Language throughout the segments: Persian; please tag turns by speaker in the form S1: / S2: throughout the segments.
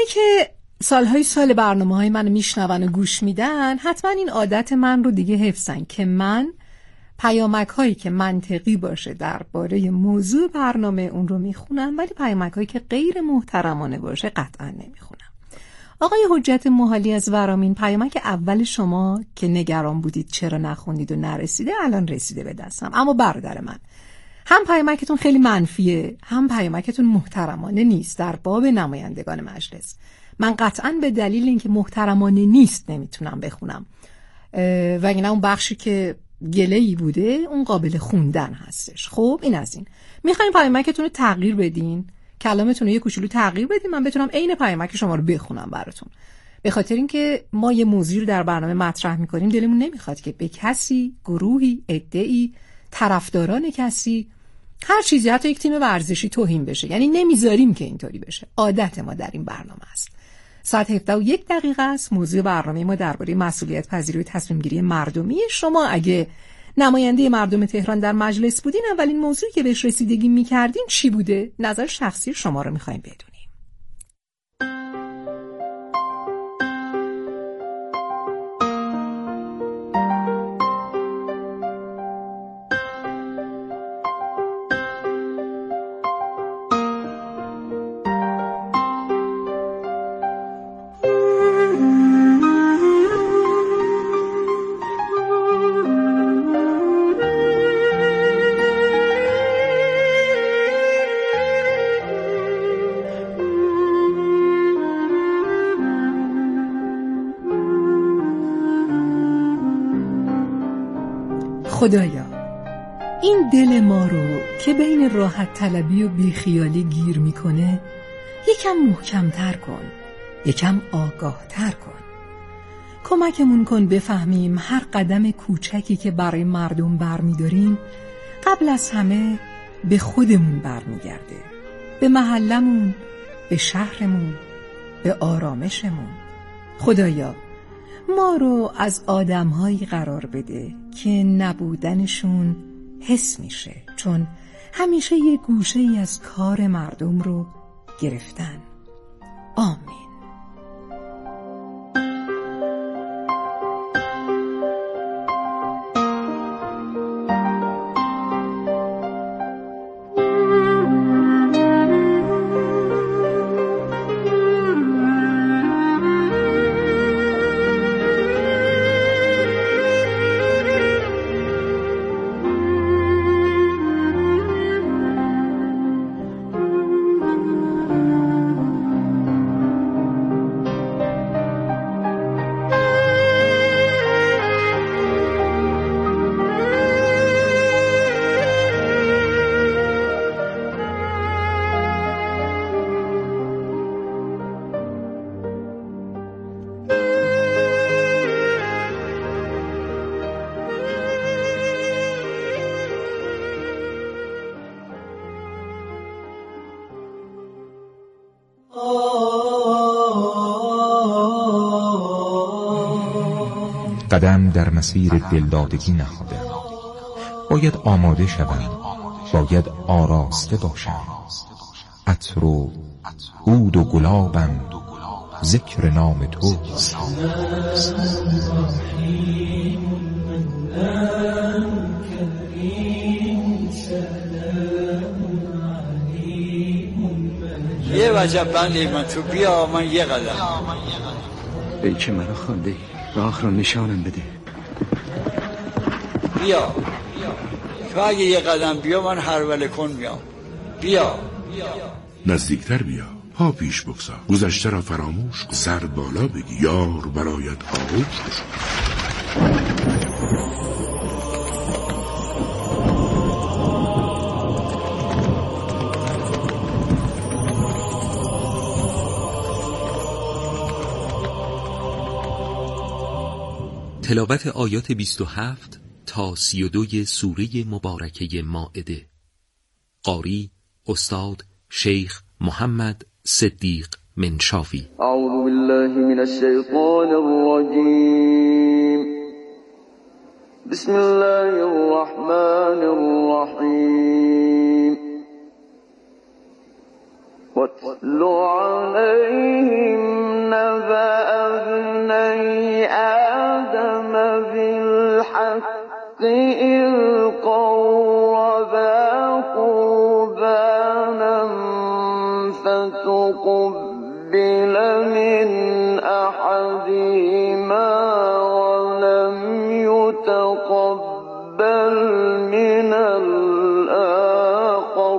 S1: اونایی که سال برنامه‌های منو میشنون و گوش میدن حتما این عادت من رو دیگه حفظن که من پیامک هایی که منطقی باشه درباره موضوع برنامه اون رو میخونم، ولی پیامک هایی که غیر محترمانه باشه قطعا نمیخونم. آقای حجت محالی از ورامین، پیامک اول شما که نگران بودید چرا نخوندید و نرسیده الان رسیده به دستم. اما برادر من، هم پیامکتون خیلی منفیه، هم پیامکتون محترمانه نیست در باب نمایندگان مجلس. من قطعاً به دلیل اینکه محترمانه نیست نمیتونم بخونم، وگرنه اون بخشی که گله‌ای بوده اون قابل خوندن هستش. خب این از این. میخواین پیامکتون رو تغییر بدین، کلامتون رو یه کوچولو تغییر بدین، من بتونم عین پیامک شما رو بخونم براتون. به خاطر اینکه ما یه موضوعی رو در برنامه مطرح میکنیم، دلمون نمیخواد که به کسی، گروهی، عده‌ای، طرفداران کسی، هر چیزی، حتی یک تیم ورزشی توهین بشه. یعنی نمیذاریم که اینطوری بشه. عادت ما در این برنامه است. ساعت 17:01 است. موضوع برنامه ما درباره مسئولیت پذیری و تصمیم گیری مردمی. شما اگه نماینده مردم تهران در مجلس بودین، اولین موضوعی که بهش رسیدگی میکردین چی بوده؟ نظر شخصی شما رو میخوایم بدونیم. خدایا، این دل ما رو که بین راحت طلبی و بیخیالی گیر میکنه یکم محکم‌تر کن، یکم آگاه‌تر کن. کمکمون کن بفهمیم هر قدم کوچکی که برای مردم برمیداریم قبل از همه به خودمون برمیگرده، به محلمون، به شهرمون، به آرامشمون. خدایا، ما رو از آدم‌هایی قرار بده که نبودنشون حس میشه، چون همیشه یه گوشه‌ای از کار مردم رو گرفتن. آمین.
S2: قدم در مسیر دلدادگی نهادم. باید آماده شوم، باید آراسته باشم. عطر و عود و گلابم، ذکر نام تو.
S3: یه وجب بندی من تو بیا، من یه قدم.
S4: ای که منو خوانده، راه رو نشانم بده.
S3: بیا تو اگه یه قدم بیا، من هرول کن میام. بیا
S5: نزدیکتر بیا، پا پیش بگذار، گذشته را فراموش کن، سر بالا بگی، یار برایت آغوش کشم.
S6: تلاوت آیات 27 تا 32 سوره مبارکه مائده. قاری استاد شیخ محمد صدیق منشاوی.
S7: اعوذ بالله من الشیطان الرجیم. بسم الله الرحمن الرحیم. واتل علیهم آدم بالحق إذ قربا قربانا فتقبل من أحدهما ولم يتقبل من الآخر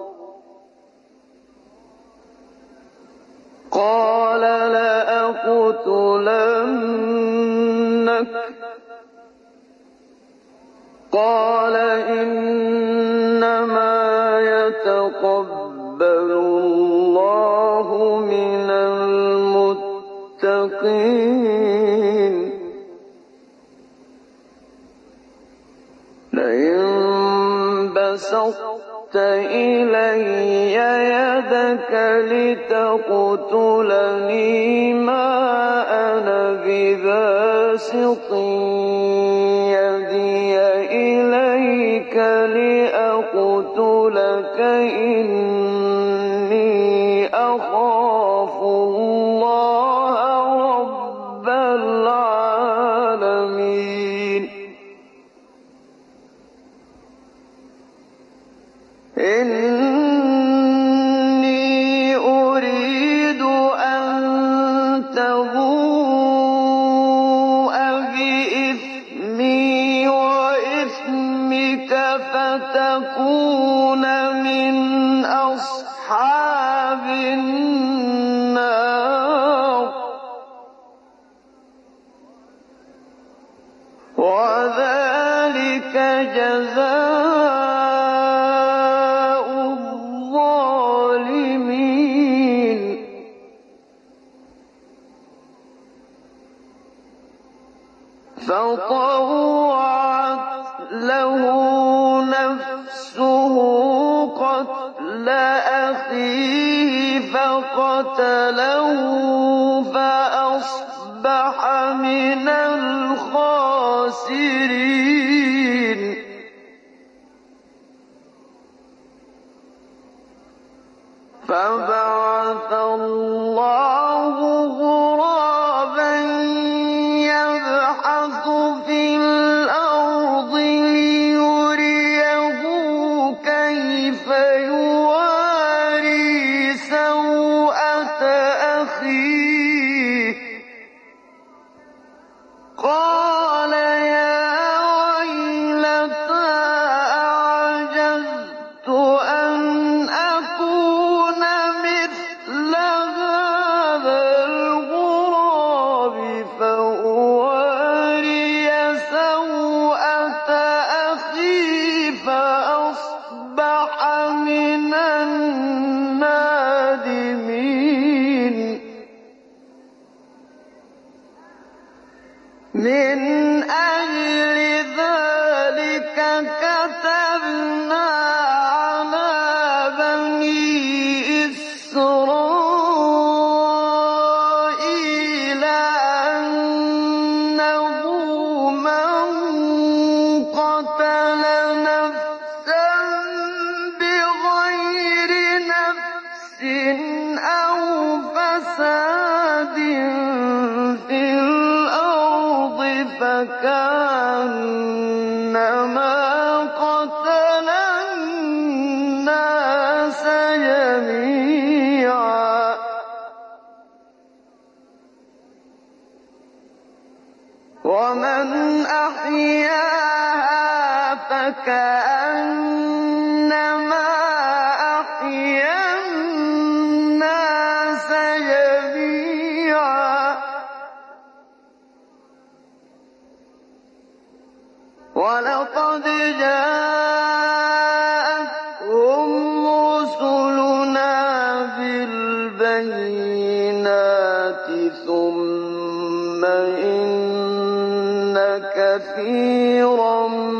S7: قال لأقتلنك قال إنما يتقبل الله من المتقين لئن بسطت إلي يدك لتقتلني ما أنا بباسط يدي إليك لأقتلك إني أخاف الله رب العالمين إني أريد أن تبوء بإثمي وإثمك فتكون من أصحاب النار وذلك جزاء الظالمين فطوعت له نفسه قتل أخيه فقتله فأصبح من الخاسرين فبعث الله غرابا يبحث في الأرض ليريه كيف يواري سوءة أخيه قال يا ويلتى أعجزت أن أكون مثل هذا الغراب فأواري سوءة أخي فأصبح من النادمين من أجل ذلك كتبنا على بني إسرائيل أنه من قتل نفسا بغير نفس أو فساد في الأرض فكأنما قتل الناس جميعا ومن أحياها فكأنما أحيا الناس جميعا ولقد جاءتهم رسلنا بالبينات ثم إن كثيرا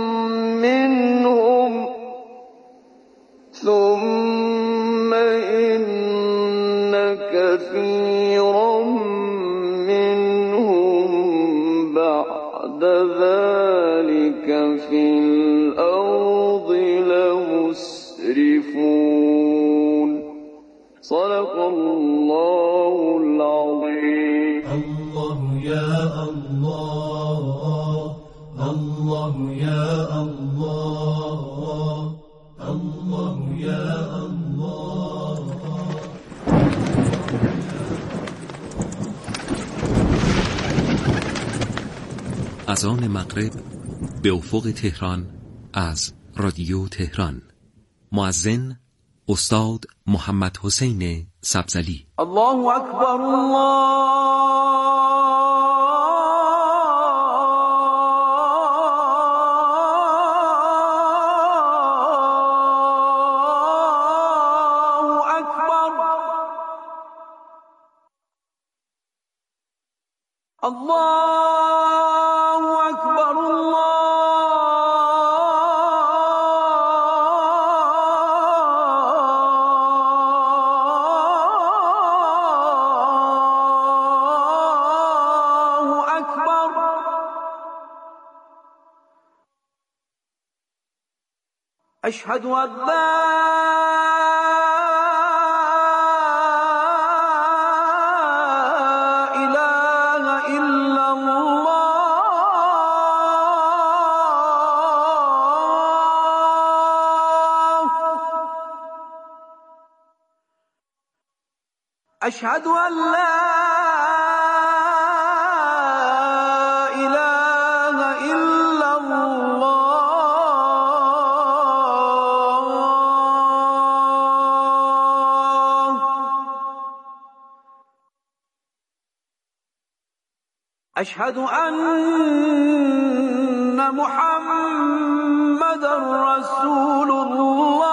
S7: منهم بعد ذلك في الأرض لمسرفون صدق الله العظيم.
S8: الله يا الله الله الله يا الله الله يا الله.
S6: اذان مغرب به افق تهران از رادیو تهران. مؤذن استاد محمد حسین سبزلی.
S7: الله اکبر الله اکبر. الله اکبر الله اکبر. اشهد ان لا أشهد أن لا إله إلا الله. أشهد أن محمد رسول الله.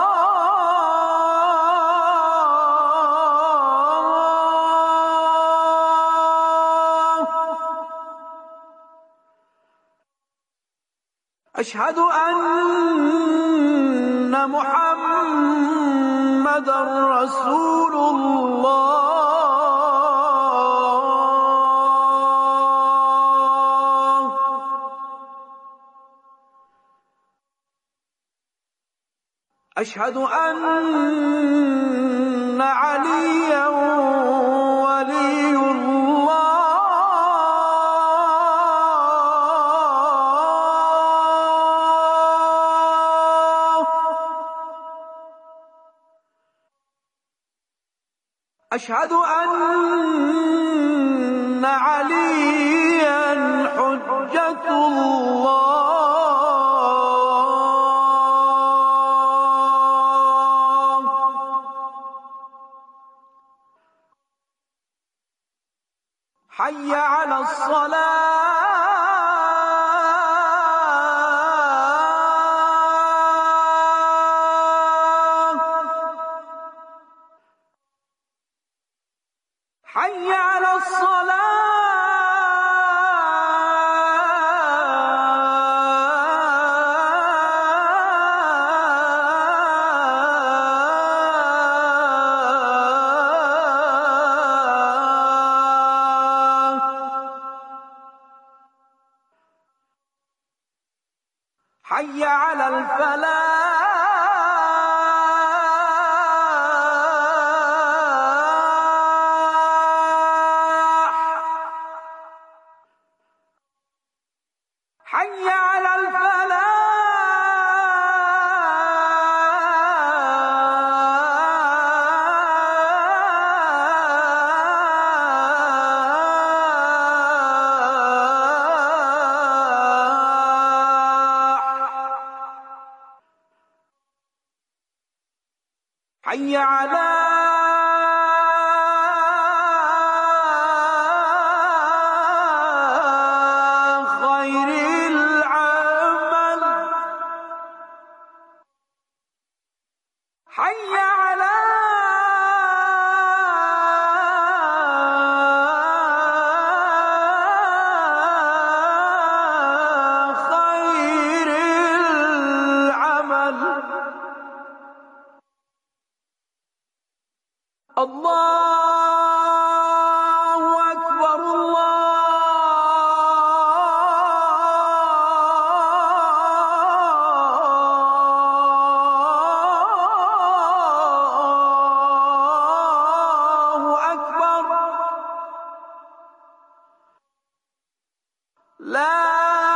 S7: أشهد أن محمد رسول الله. أشهد أن عليا ولي الله. أشهد أن عليا حجة الله. حي على الصلاة. حي على الصلاة. حي على الفلاح. حي على الفلاح. حي على خير العمل. حي على خير العمل. لا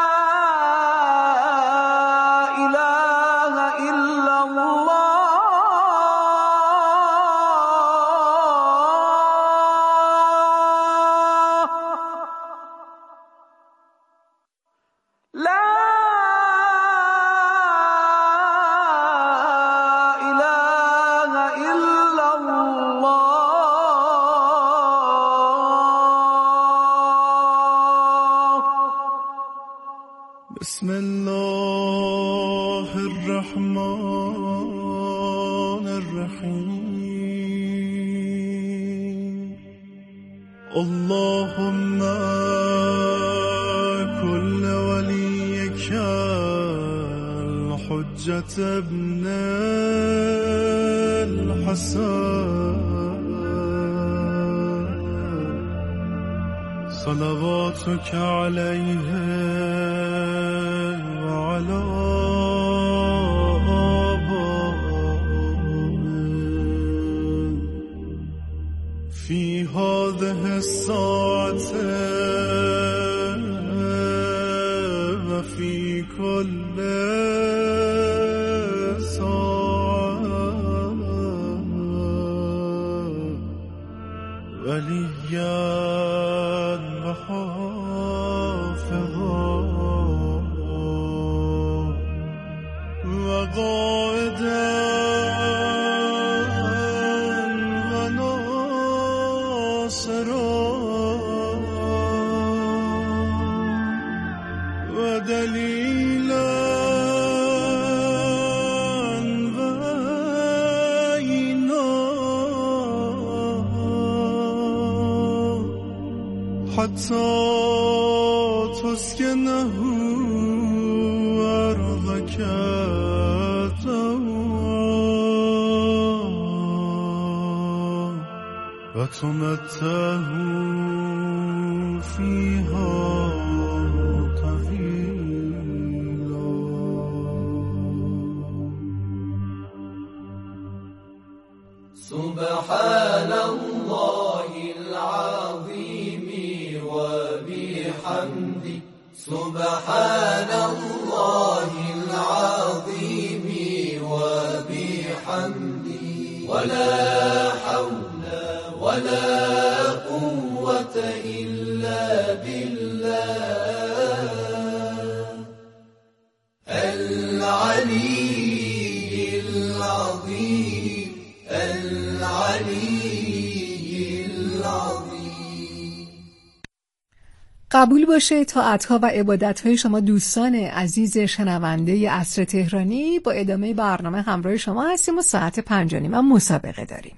S7: إله إلا الله لا إله إلا الله
S8: بسم الله الرحمن الرحيم اللهم كل وليك الحجة ابن الحسن صلواتك عليه وعلى آبائه في هذه الساعة وفي كل ساعة وليا وحافظا وقائدا وناصرا ودليلا وعينا حتى تسكنه أرضك وتمتعه فيها طويلا
S9: سبحان الله العظيم وبحمده سبحان الله العظيم وبحمده ولا حول ولا قوة إلا بالله العلي العظيم العلي العظيم.
S1: قبول باشه طاعت‌ها و عبادت‌های شما دوستان عزیز شنونده عصر تهرانی. با ادامه برنامه همراه شما هستیم و ساعت 5:30 مسابقه داریم.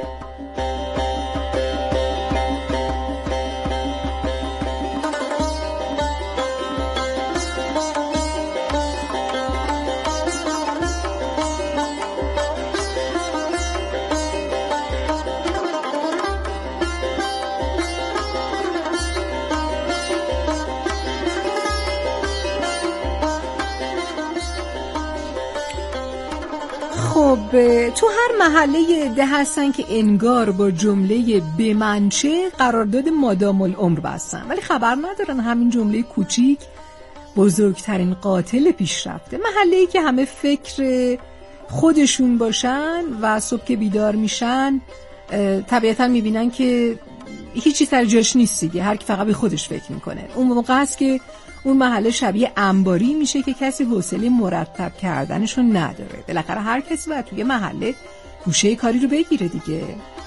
S1: خب تو هر محله ده هستن که انگار با جمله بمنچه قرارداد مادام العمر بستن، ولی خبر ندارن همین جمله کوچیک بزرگترین قاتل پیشرفته. محله‌ای که همه فکر خودشون باشن و صبح که بیدار میشن طبیعتا میبینن که هیچی سر جاش نیست دیگه، هر کی فقط به خودش فکر میکنه. اون موقع است که اون محله شبیه انباری میشه که کسی حوصله مرتب کردنشون نداره. بالاخره هر کسی باید توی محله گوشه کاری رو بگیره دیگه.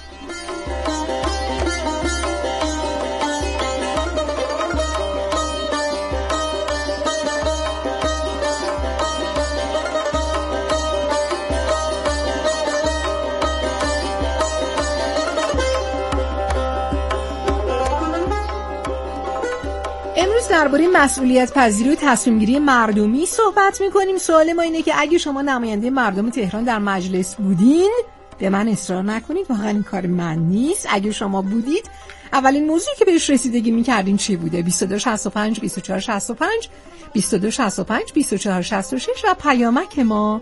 S1: امروز درباره مسئولیت پذیری و تصمیم گیری مردمی صحبت میکنیم. سوال ما اینه که اگه شما نماینده مردم تهران در مجلس بودین، به من اصرار نکنید، واقعا این کار من نیست. اگه شما بودید اولین موضوعی که بهش رسیدگی میکردین چی بوده؟ 2265 2465 2265 2466 و پیامک ما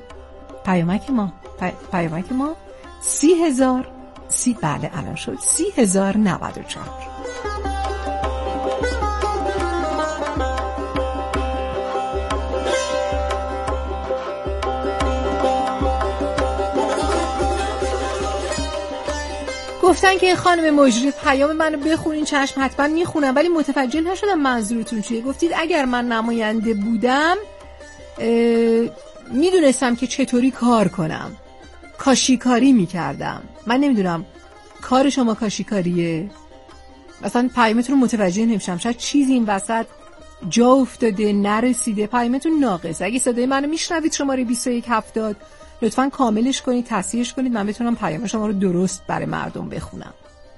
S1: 30,000 بله الان شد 30,094. گفتن که خانم مجری پیام منو بخونین، چشم حتما میخونم، ولی متوجه نشدم منظورتون چیه. گفتید اگر من نماینده بودم میدونستم که چطوری کار کنم، کاشیکاری میکردم. من نمیدونم کار شما کاشیکاریه؟ مثلا پیامتون رو متوجه نمیشم، شاید چیزی این وسط جا افتاده نرسیده، پیامتون ناقصه. اگه صدای منو میشنوید شماره 2170 لطفاً کاملش کنید، تصحیحش کنید، من بتونم پیام شما رو درست برای مردم بخونم.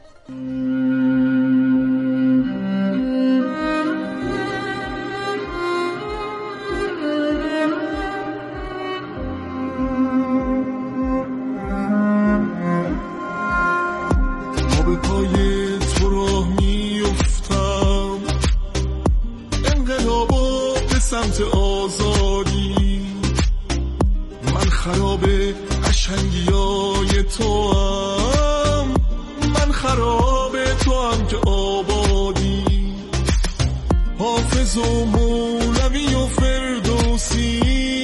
S8: سمت آزادی من خراب قشنگیای تو هم، من خراب تو هم که آبادی. حافظ و مولوی و فردوسی،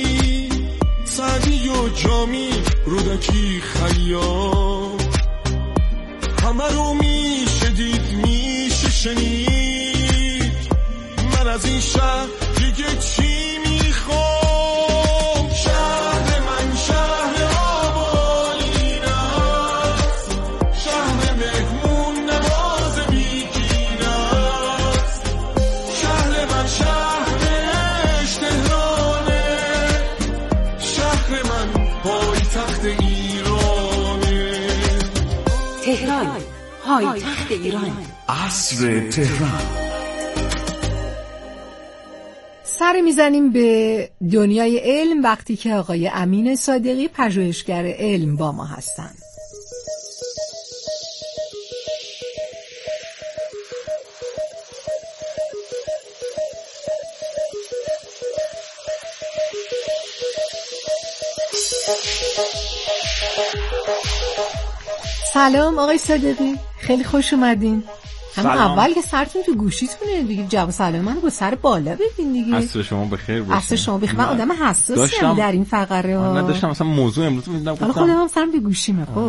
S8: سعدی و جامی، رودکی، خیام، همه رو میشه دید میشه شنید. من از این شهر دیگه چی میخوام؟ شهر من شهر آبایین است، شهر مهمون نواز بیگین است. شهر من شهرش تهرانه، شهر من پایتخت ایرانه.
S10: تهران، پایتخت ایران.
S5: عصر تهران.
S1: سر میزنیم به دنیای علم وقتی که آقای امین صادقی پژوهشگر علم با ما هستند. سلام آقای صادقی، خیلی خوش اومدین. هم اول که سرتون تو گوشیتونه دیگه، جواب سلام منو با سر بالا بگین دیگه.
S11: عصر شما بخیر باشه.
S1: عصر شما بخیر. من آدم حساسیم در این فقره ها.
S11: من داشتم مثلا موضوع امروز می‌دیدم گفتم
S1: خودم هم سرم به گوشیمه. خب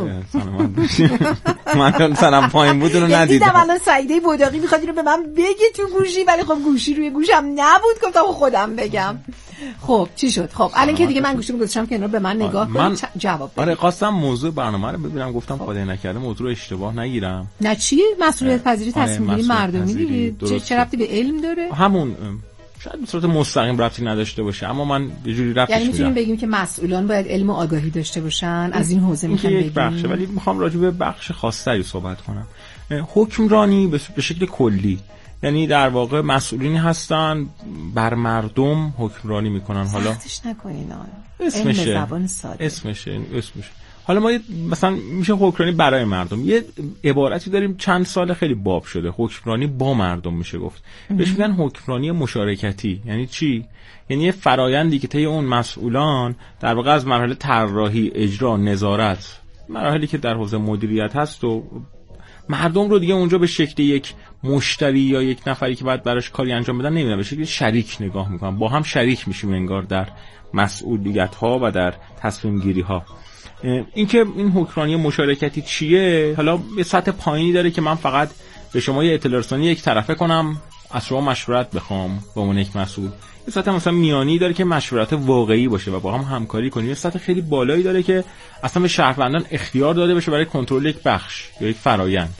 S11: من سرم پایین بود رو ندیدم.
S1: دیدم الان سعیده بوداقی میخواد اینو به من بگه تو گوشی، ولی خب گوشی روی گوشم نبود، گفتم خودم بگم. خب چی شد؟ خب الان که دیگه من گوشیمو گذاشتم که اینا به من نگاه کنید جواب بدید.
S11: آره خواستم موضوع برنامه رو ببینم، گفتم خدای نکرده موضوع اشتباه نگیرم.
S1: نه چی؟ مسئولیت پذیری تصمیم گیری مردمی دیگه. چه ربطی به علم داره؟
S11: همون شاید به صورت مستقیم ربطی نداشته باشه، اما من یه جوری ربطش میدم.
S1: یعنی میتونیم بگیم که مسئولان باید علم و آگاهی داشته باشن، از این حوزه میخوام بگیم.
S11: بخشه، ولی میخوام راجع به بخش خاصی صحبت کنم. حکمرانی به شکل کلی، یعنی در واقع مسئولینی هستن بر مردم حکمرانی میکنن. حالا
S1: سختش نکنین،
S11: اسمشه
S1: زبان ساده
S11: اسمشه. حالا ما مثلا میشه حکمرانی برای مردم. یه عبارتی داریم چند سال خیلی باب شده، حکمرانی با مردم میشه گفت. بهش میگن حکمرانی مشارکتی. یعنی چی؟ یعنی یه فرایندی که طی اون مسئولان در واقع از مرحله طراحی، اجرا، نظارت، مراحلی که در حوزه مدیریت هست و مردم رو دیگه اونجا به شکل یک مشتری یا یک نفری که باید براش کاری انجام بدن نمیدونم، به شکل شریک نگاه میکنن. با هم شریک میشیم انگار در مسئولیت ها و در تصمیم گیری ها. اینکه این حکمرانی مشارکتی چیه؟ حالا به سطح پایینی داره که من فقط به شما یه اطلاع رسانی یک طرفه کنم، از شما مشورت بخوام به عنوان یک مسئول. یه سطح مثلا میانی داره که مشورت واقعی باشه و با هم همکاری کنیم. یه سطح خیلی بالایی داره که اصلا به شهروندان اختیار داده بشه برای کنترل یک بخش یا یک فرایند.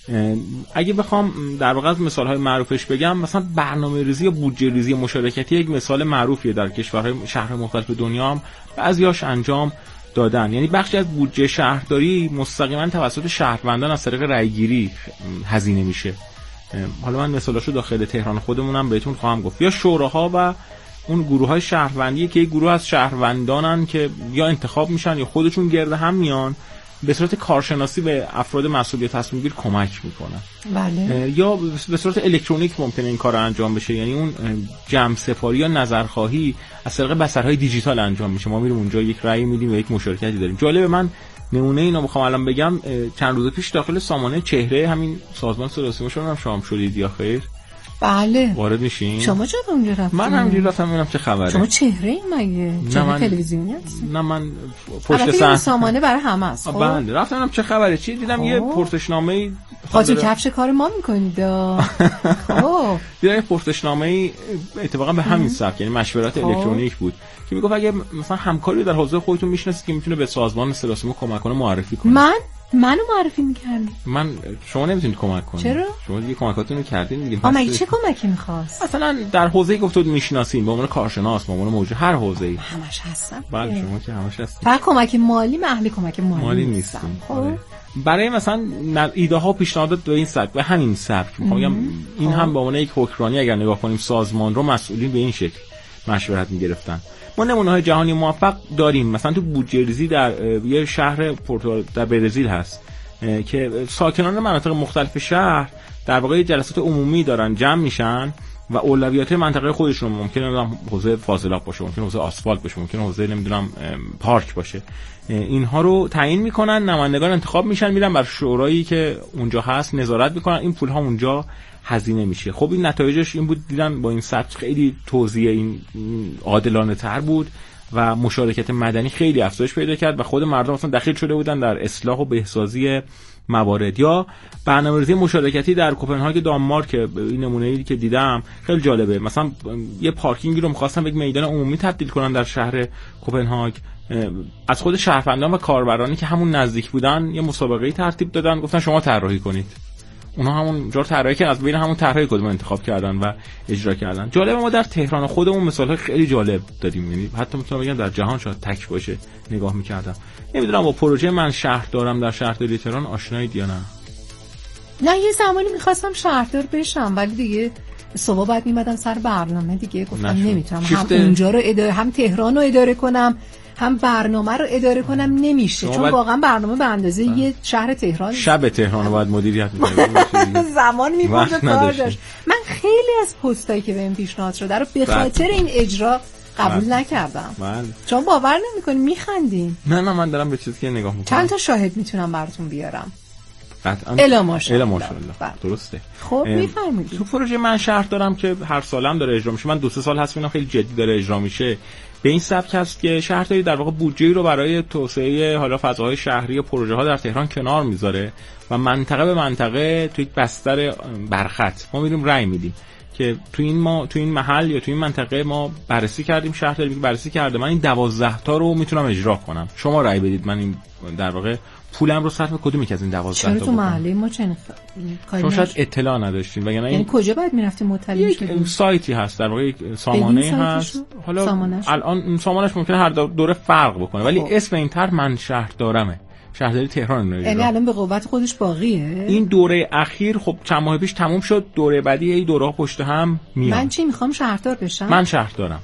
S11: اگه بخوام در واقع از مثال‌های معروفش بگم، مثلا برنامه‌ریزی یا بودجه‌ریزی مشارکتی یک مثال معروفیه در کشورهای شهر مختلف دنیا، هم بعضی‌هاش انجام دادن. یعنی بخشی از بودجه شهرداری مستقیما توسط شهروندان از طریق رأی‌گیری هزینه میشه. حالا من مثالاشو داخل تهران خودمونم بهتون خواهم گفت. یا شوراها و اون گروه‌های شهروندی که یک گروه از شهروندانن که یا انتخاب میشن یا خودشون گرد هم میان، به صورت کارشناسی به افراد مسئول تصمیم گیر کمک میکنن.
S1: بله.
S11: یا به صورت الکترونیک ممکنه این کار انجام بشه، یعنی اون جمع سپاری یا نظرخواهی از طریق بسترهای دیجیتال انجام میشه. ما میریم اونجا یک رأی میدیم و یک مشارکتی داریم. جالبه، من نمونه اینو بخوام الان بگم، چند روز پیش داخل سامانه چهره همین سازمان سراسیمشون هم شام شدید یا خیر؟
S1: بله.
S11: وارد میشین؟
S1: شما چرا اونجا رفتین؟
S11: من همینجوری رفتم ببینم چه خبره.
S1: شما چهره ای مگه؟ چهره تلویزیونی هستی؟
S11: نه من پشت
S1: صحنه سامانه برای همه است. خب
S11: بله رفتم ببینم چه خبره. چی دیدم یه پرسشنامه‌ای
S1: خاطر کفش کار ما میکنید.
S11: خب دیدم یه پرسشنامه‌ای اتفاقا به همین سبک، یعنی مشورت الکترونیک بود که میگفت اگه مثلا همکاری در حوزه خودتون میشناسید که میتونه به سازمان سلاسیمو کمک کنه معرفی کنه.
S1: منو معرفی می‌کردی.
S11: شما نمیتونید کمک کنید.
S1: چرا؟
S11: شما دیگه کمکاتون رو کردین دیگه.
S1: مگه چه کمکی می‌خواست؟
S11: مثلا در حوزه‌ای گفتید میشناسین، به عنوان کارشناس، به عنوان موجود هر حوزه‌ای.
S1: همش هستم.
S11: بله شما که همش هستید.
S1: فقط کمک مالی، اهل کمک مالی
S11: نیستم. برای مثلا ایده ها و پیشنهادات به این سبک، به همین سبک میگم این هم به عنوان یک حکمرانی اگر نگاه کنیم سازمان رو مسئولین به این شکل مشورت می‌گرفتن. ما نمونه‌های جهانی موفق داریم، مثلا تو بودجه‌ریزی در یه شهر پورتو در برزیل هست که ساکنان مناطق مختلف شهر در واقع جلسات عمومی دارن جمع میشن و اولویات منطقه خودشون، ممکنه نمیدونم حوزه فاضلاب باشه، ممکنه حوزه آسفالت باشه، ممکنه حوزه نمیدونم پارک باشه، اینها رو تعیین میکنن، نمایندگان انتخاب میشن، میرن بر شورایی که اونجا هست نظارت میکنن، این پول ها اونجا هزینه میشه. خب این نتایجش این بود، دیدن با این سبک خیلی توزیع این عادلانه تر بود و مشارکت مدنی خیلی افزایش پیدا کرد و خود مردم اصلا دخیل شده بودن در اصلاح و بهسازی موارد. یا برنامه‌ریزی مشارکتی در کوپنهاگ دانمارک، این نمونه‌ای که دیدم خیلی جالبه. مثلا یه پارکینگی رو می‌خواستن به یک میدان عمومی تبدیل کنن در شهر کوپنهاگ، از خود شهروندان و کاربرانی که همون نزدیک بودن یه مسابقه‌ای ترتیب دادن، گفتن شما طراحی کنید. اونا همون جور طراحی کردن، از بین همون طرحی کدوم انتخاب کردن و اجرا کردن. جالبه ما در تهران خودمون مثال‌های خیلی جالب دادیم، یعنی حتی میتونم بگم در جهان شاید تک باشه نگاه می‌کردم. نمیدونم با پروژه من شهر دارم در شهرداری تهران آشنایید یا
S1: نه یه زمانی می‌خواستم شهردار بشم ولی دیگه صبح بعد میمدم سر برنامه دیگه، گفتم نمیتونم هم اونجا رو اداره، هم تهران رو اداره کنم، هم برنامه رو اداره کنم، نمیشه. چون واقعا برنامه به اندازه یه شهر تهران،
S11: شب تهران رو باید مدیریت کنید.
S1: زمان می‌برد کار داشت. من خیلی از پستایی که بهم پیشنهاد شده رو به خاطر این اجرا قبول نکردم. چون باور نمی‌کنی، میخندین.
S11: نه من دارم به چیزی که نگاه می‌کنم.
S1: چند تا شاهد میتونم براتون بیارم.
S11: قطعاً.
S1: الا ماشاءالله.
S11: درسته.
S1: خب میفرمایید.
S11: تو پروژه من شهر دارم که هر سالم داره اجرا میشه. من 2-3 سال هست اینا خیلی جدی داره اجرا میشه. به این سبک هست که شهرداری در واقع بودجه‌ای رو برای توسعه حالا فضاهای شهری و پروژه ها در تهران کنار میذاره و منطقه به منطقه تو یک بستر برخط ما میریم رأی میدیم که تو این محل یا تو این منطقه ما بررسی کردیم، شهرداری بررسی کرده، من این 12 تا رو میتونم اجرا کنم، شما رأی بدید من این در واقع پولم رو صرف کدومی که از این 12 تا
S1: چرا تو محله ما
S11: شما شاید اطلاع نداشتین وگرنه
S1: یعنی کجا باید میرفتیم مطلع شدیم؟
S11: سایتی هست در واقع، یک سامانه هست. حالا الان سامانش ممکنه هر دوره فرق بکنه ولی اسم این طرح من شهر دارمه، شهرداری تهران.
S1: یعنی الان به قوت خودش باقیه.
S11: این دوره اخیر خب چند ماه پیش تموم شد، دوره بعدی این دوره‌ها پشت هم میاد.
S1: من چی میخوام شهردار بشم؟
S11: من شهردارم.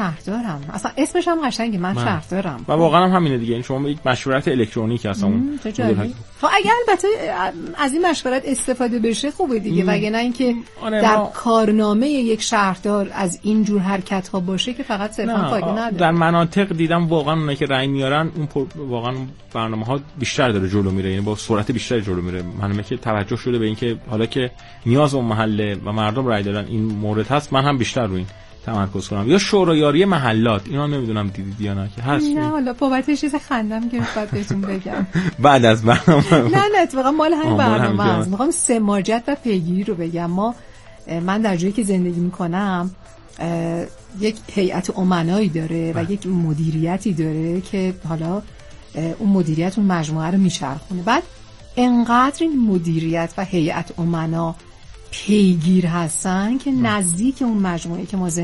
S1: اصلا اسمش هم قشنگه، من شهردارم.
S11: و واقعا هم همینه دیگه، یعنی شما یک مشورت الکترونیک هست اون.
S1: خب اگر البته از این مشورت استفاده بشه خوبه دیگه، وگرنه اینکه در کارنامه یک شهردار از این جور حرکت ها باشه که فقط صرفا فایده نداره.
S11: در مناطق دیدم واقعا اونایی که رأی میارن اون واقعا برنامه‌ها بیشتر داره جلو میره، یعنی با سرعت بیشتری جلو میره. منم که توجه شده به اینکه حالا که نیاز اون محله و مردم رأی دادن این مورد هست، من هم بیشتر روی این تمرکز کنم. یا شورایاری محلات، اینا نمیدونم دیدید یا نه که هست.
S1: نه حالا بابت چیز خندم که بعد بهتون بگم
S11: بعد از برنامه.
S1: نه اتفاقا مال همین برنامه است. میخوام سماجت و پیگیری رو بگم. من در جایی که زندگی میکنم یک هیئت امنایی داره و یک مدیریتی داره که حالا اون مدیریت اون مجموعه رو میچرخونه. بعد انقدر این مدیریت و هیئت امنا پیگیر هستن که نزدیک اون مجموعه که ما